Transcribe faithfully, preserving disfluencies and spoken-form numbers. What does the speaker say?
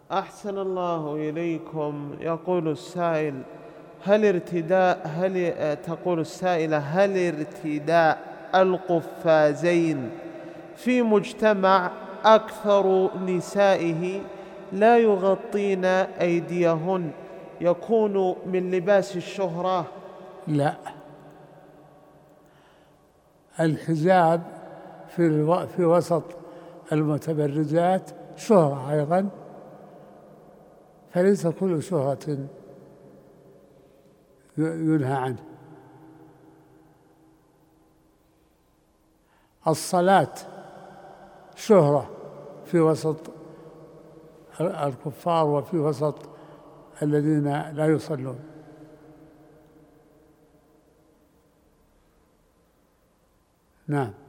أحسن الله إليكم. يقول السائل: هل ارتداء هل تقول السائلة هل ارتداء القفازين في مجتمع أكثر نسائه لا يغطين أيديهن يكون من لباس الشهرة؟ لا، الحجاب في الو... في وسط المتبرجات شهرة أيضا، فليس كل شهرة ينهى عنه. الصلاة شهرة في وسط الكفار وفي وسط الذين لا يصلون. نعم.